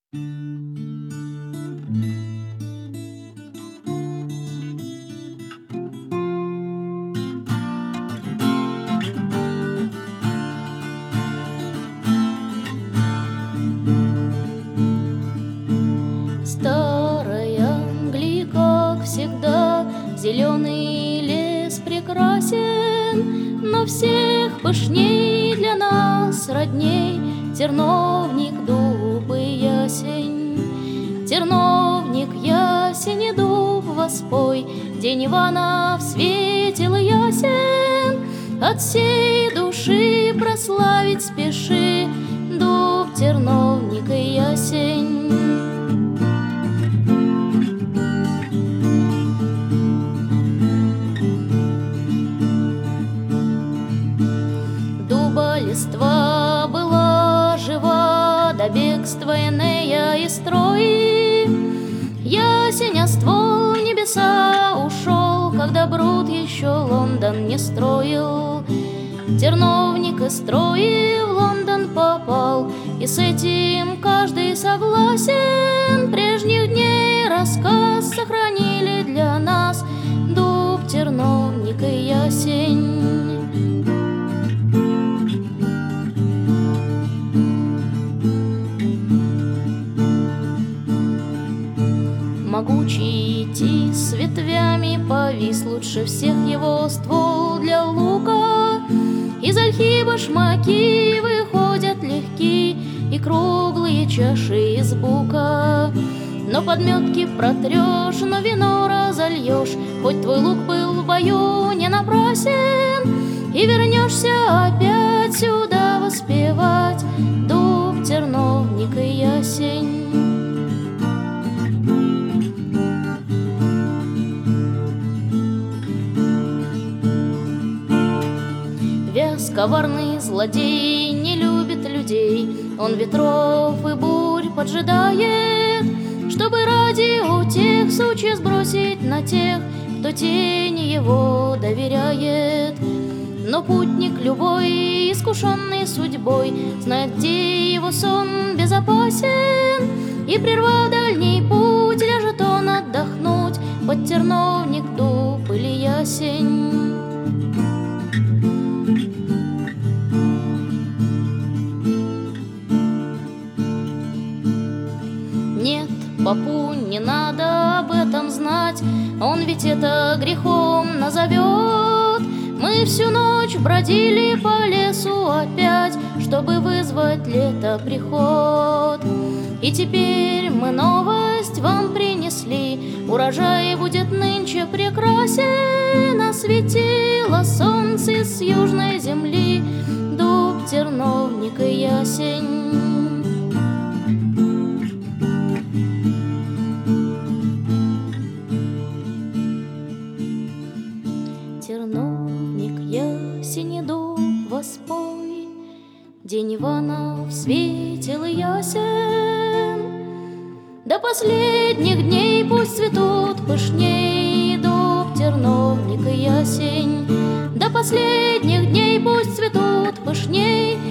Старая Англия, как всегда, зеленый лес прекрасен, но всех пышней для нас родней терновник, дуб и ясень. Терновник, ясень и дуб воспой, день Иванов светил и ясен. От всей души прославить спеши дуб, терновник и ясень. Листва была жива до бегства Энея и строи. Ясень, а ствол в небеса ушел, когда Брут еще Лондон не строил. Терновник из строи в Лондон попал, и с этим каждый согласен. Прежних дней рассказ сохранили для нас дуб, терновник и ясень. Могучий идти с ветвями повис, лучше всех его ствол для лука. Из ольхи башмаки выходят легки и круглые чаши из бука. Но подметки протрешь, но вино разольешь, хоть твой лук был в бою не напрасен, и вернешься опять сюда воспевать дуб, терновник и ясень. Вяз, коварный злодей, не любит людей, он ветров и бурь поджидает, чтобы ради утех сучья сбросить на тех, кто тени его доверяет. Но путник любой, искушенный судьбой, знает, где его сон безопасен, и, прервав дальний путь, ляжет он отдохнуть под терновник, дуб или ясень. Нет, попу не надо об этом знать, он ведь это грехом назовет. Мы всю ночь бродили по лесу опять, чтобы вызвать лето приход. И теперь мы новость вам принесли, урожай будет нынче прекрасен. Осветило солнце с южной земли дуб, терновник и ясень. Терновник, ясень и дуб воспой, день Иванов светил и ясен. До последних дней пусть цветут пышней дуб, терновник и ясень. До последних дней пусть цветут пышней